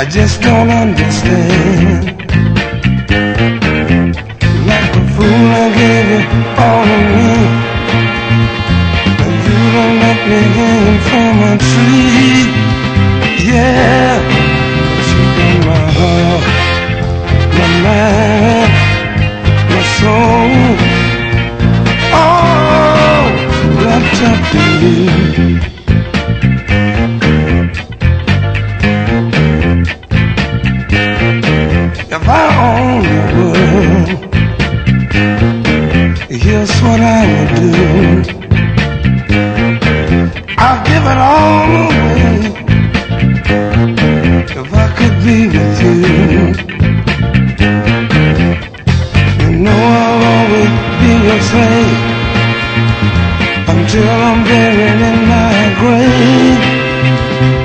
just don't understand. Like a fool, I gave you all of me, and you don't let me hang from a tree. Yeah, you got my heart, my mind, my soul, all wrapped up in you. If I own the world, here's what I would do. I'll give it all away if I could be with you. You know I'll always be your slave until I'm buried in my grave.